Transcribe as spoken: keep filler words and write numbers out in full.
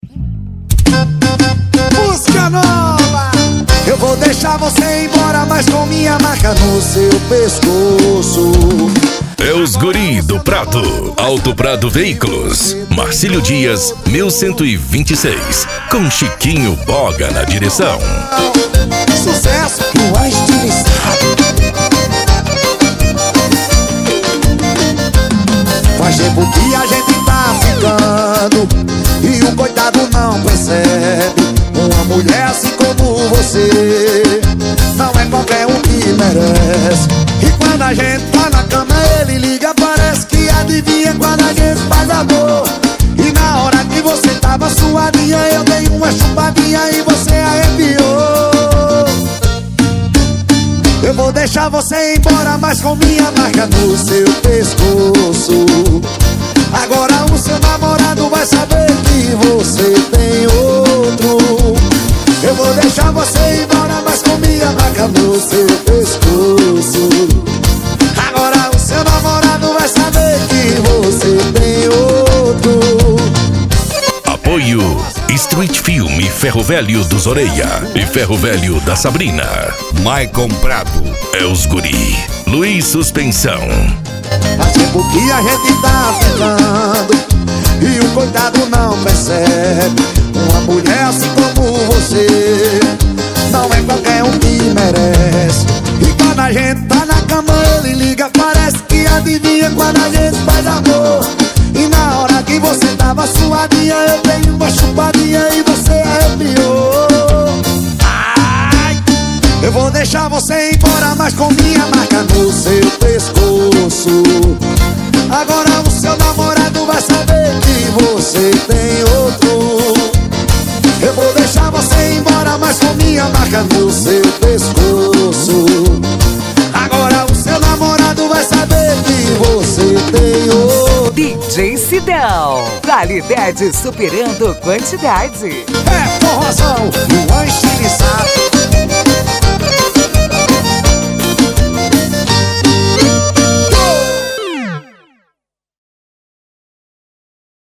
Música nova. Eu vou deixar você embora, mas com minha marca no seu pescoço. É os guri do Prado. Alto Prado Veículos. Marcílio Dias, mil cento e vinte e seis. Com Chiquinho Boga na direção. Sucesso que o estilizado. Faz tempo que a gente tá ficando e o coitado não percebe. Uma mulher assim como você não é qualquer um que merece. E quando a gente tá na cama ele liga, parece que adivinha quando a gente faz amor. E na hora que você tava suadinha eu dei uma chupadinha e você arrepiou. Eu vou deixar você embora, mas com minha marca no seu pescoço. Agora o seu namorado vai saber que você tem outro. Eu vou deixar você embora, mas com minha marca no seu pescoço. Agora o seu namorado vai saber que você tem outro. Apoio Street Film Ferro Velho dos Oreia e Ferro Velho da Sabrina. Maicon Prado. É os guri. Luiz Suspensão. Faz tempo que a gente tá ficando e o coitado não percebe. Uma mulher assim como você não é qualquer um que merece. E quando a gente tá na cama ele liga, parece que adivinha quando a gente faz amor. E na hora que você tava suadinha eu dei uma chupadinha e você arrepiou. Ai, eu vou deixar você embora, mas com minha marca no seu pescoço. Agora o seu namorado vai saber que você tem outro. Eu vou deixar você embora, mas com minha marca no seu pescoço. Agora o seu namorado vai saber que você tem outro. D J Sidão, qualidade superando quantidade. É forrozão, o estilizado.